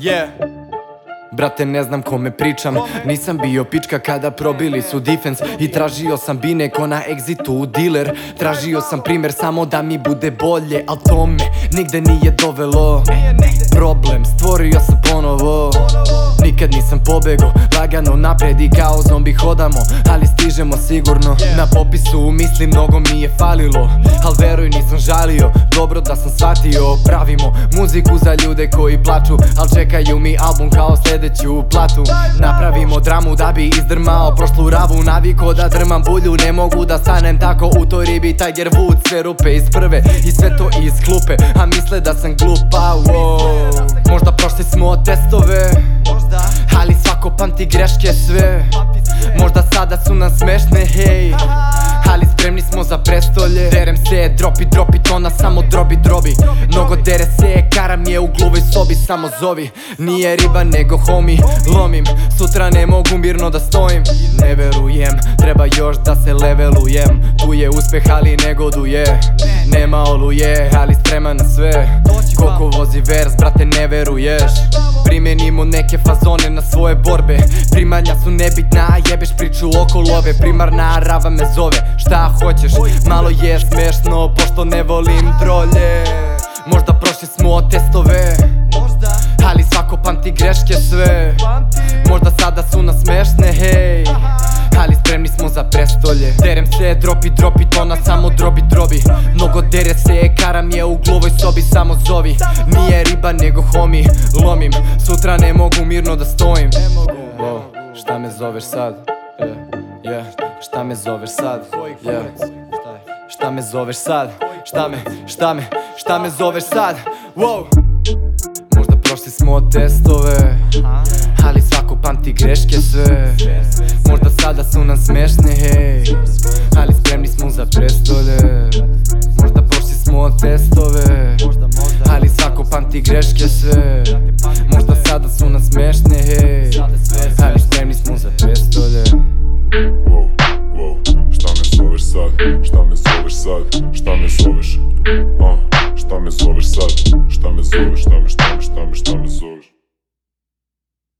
Brate, ne znam kome pričam, nisam bio pička kada probili su defense. I tražio sam bine ko na exitu dealer. Tražio sam primer samo da mi bude bolje, al to me nigde nije dovelo. Problem stvorio sam ponovo. Nikad nisam pobego, lagano napred i kao zombi hodamo, ali stižemo sigurno. Na popisu misli mnogo mi je falilo, al veruj nisam žalio, dobro da sam shvatio. Pravimo muziku za ljude koji plaču, al čekaju mi album kao sljedeću platu. Napravimo dramu da bi izdrmao prošlu ravu. Naviko da drmam bulju, ne mogu da stanem tako u toj ribi. Tiger Woods, sve rupe iz prve i sve to iz klupe, a misle da sam glupa. Možda prošli smo testove, ali svako pamti greške sve. Možda sada su nam smešne, hej, ali spremni smo za prestolje. Derem se, dropi tona, samo drobi. Mnogo dere se, karam je u gluvoj sobi, samo zovi. Nije riba nego homie, lomim, sutra ne mogu mirno da stojim. Ne verujem, treba još da se levelujem. Tu je uspeh ali ne goduje, nema oluje, ali spreman na sve. Koliko vozi vers, brate ne veruješ. Primenimo neke fazone na svoje borbe. Primanja su nebitna, jebeš priču oko love. Primarna rava me zove, šta hoćeš, malo je smešno pošto ne volim drolje. Možda prošli smo testove, ali svako pamti greške sve. Možda sada su nas smešne, hej, ali spremni smo za prestolje. Derem se, dropi tona, samo drobi. Mnogo dere se, karam je u gluvoj sobi, samo zovi. Nije riba nego homie, lomim, sutra ne mogu mirno da stojim. Šta me zoveš sad? Šta me zoveš sad? Šta me zoveš sad? Šta me zoveš sad? Možda prošli smo testove, ali svako pamti greške sve. Možda sada su nam smešne, hej, ali spremni smo za prestolje. Možda prošli smo testove, ali svako pamti greške sve. Možda sada su nam smešne, hej, ali spremni smo za prestolje. Šta me zoveš sad? Šta me zoveš sad? Šta me zoveš? Šta me zoveš sad? Šta me zoveš?